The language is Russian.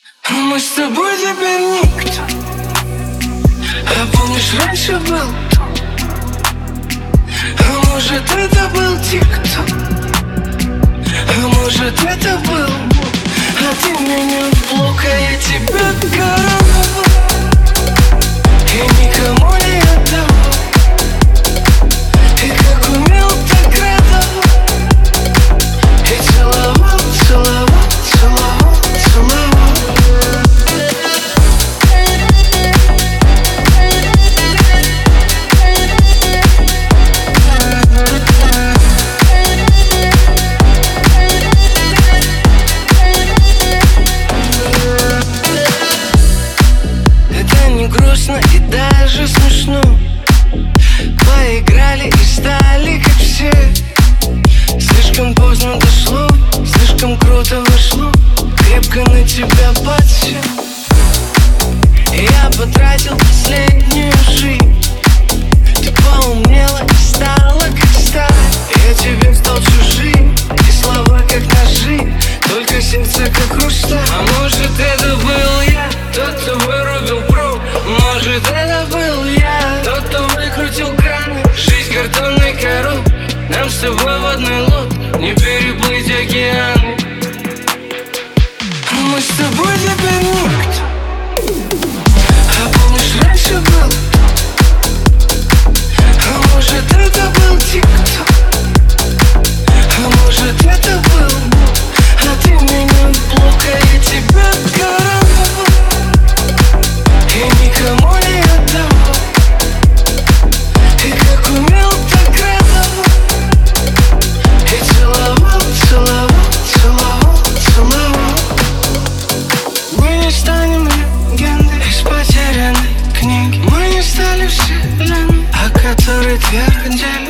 Мы с тобой теперь никто. А помнишь, раньше был кто? А может, это был тик-ток? А может, это был Бог? А ты меня в блок, а я тебя короновал и никому не отдавал. И как умел, так радовал. И целовал, целовал, целовал, целовал. Это не грустно и даже смешно. Поиграли и стали как все. Слишком поздно дошло, слишком круто вышло. Крепко на тебя подсел. Я потратил последнюю жизнь. Ты поумнела и стала как сталь. Я тебе стал чужим, и слова как ножи, только сердце как хрусталь. А может, это был я, тот, кто вырубил провод. Может, это был я, тот, кто выкрутил краны. Жизнь картонной коробки, нам с тобой в одной лодке не переплыть океаны. Мы с тобой теперь никто. А помнишь, раньше был кто? А может, это был тик-ток? А может, это был Бог? А ты меня в блок, а я тебя короновал и никому не отдавал. И как умел, так радовал. И целовал, целовал, целовал, целовал. Мы не станем легендой из потерянной книги. Мы не стали вселенной, о которой твердили.